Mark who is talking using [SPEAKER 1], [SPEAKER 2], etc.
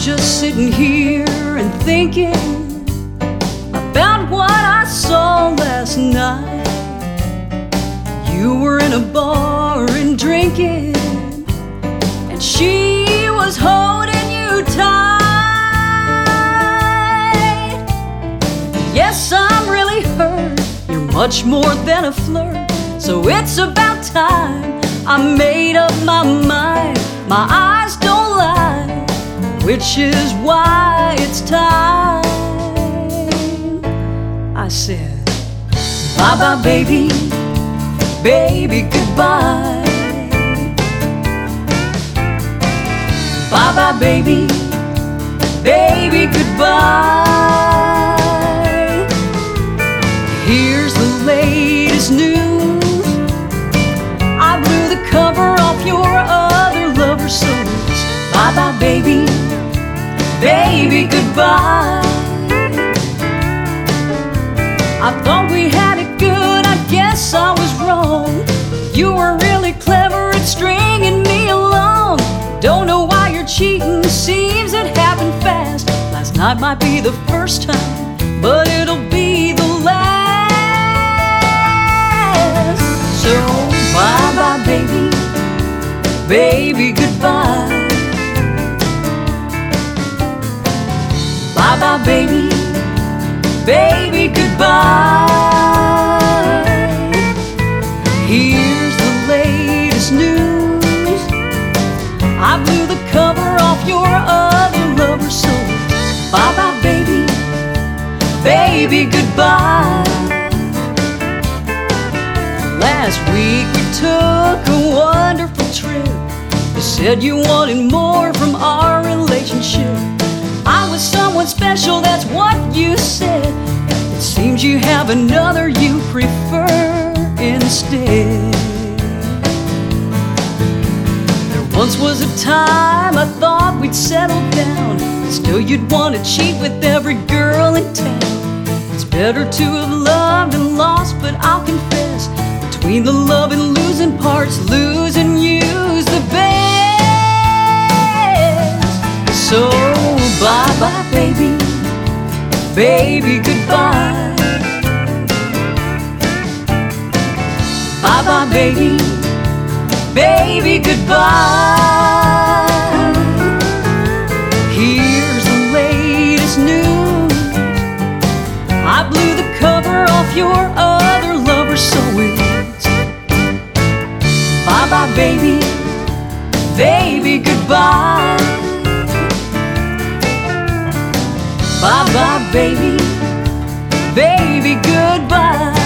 [SPEAKER 1] just sitting here and thinking about what I saw last night. You were in a bar and drinking, and she was holding you tight. Yes, I'm really hurt. You're much more than a flirt, so it's about time I made up my mind. My eyes don't lie, which is why it's time. I said, bye-bye, baby, baby, goodbye. Bye-bye, baby, baby, goodbye. Here's the latest news. I blew the cover off your other lover's souls. Bye-bye, baby, baby, goodbye. I thought we had it good, I guess I was wrong. You were really clever at stringing me along. Don't know why you're cheating, seems it happened fast. Last night might be the first time, but it'll be the last. So bye-bye, baby, baby, goodbye. Bye-bye, baby, baby, goodbye. Here's the latest news. I blew the cover off your other lover's soul. Bye-bye, baby, baby, goodbye. Last week we took a wonderful trip. You said you wanted more from our relationship. I was someone special, that's what you said. It seems you have another you prefer instead. There once was a time I thought we'd settle down. Still you'd want to cheat with every girl in town. It's better to have loved and lost, but I'll confess, between the love and losing parts, losing you's the best. So bye-bye, baby, baby, goodbye. Bye-bye, baby, baby, goodbye. Here's the latest news. I blew the cover off your other lover's soul. Bye-bye, baby, baby, goodbye. Bye-bye, baby, baby, goodbye.